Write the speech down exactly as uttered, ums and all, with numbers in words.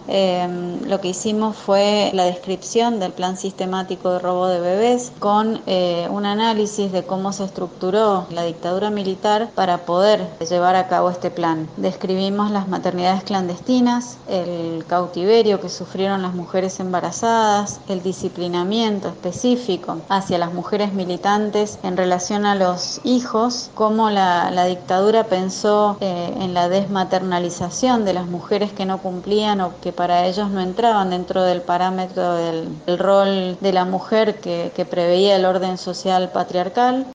Eh, lo que hicimos fue la descripción del plan sistemático de robo de bebés con eh, un análisis de cómo se estructuró la dictadura militar para poder llevar a cabo este plan. Describimos las maternidades clandestinas, el cautiverio que sufrieron las mujeres embarazadas, el disciplinamiento específico hacia las mujeres militantes en relación a los hijos, cómo la, la dictadura pensó eh, en la desmaternalización de las mujeres que no cumplían o que para ellos no entraban dentro del parámetro del, del rol de la mujer que, que preveía el orden social patriarcal.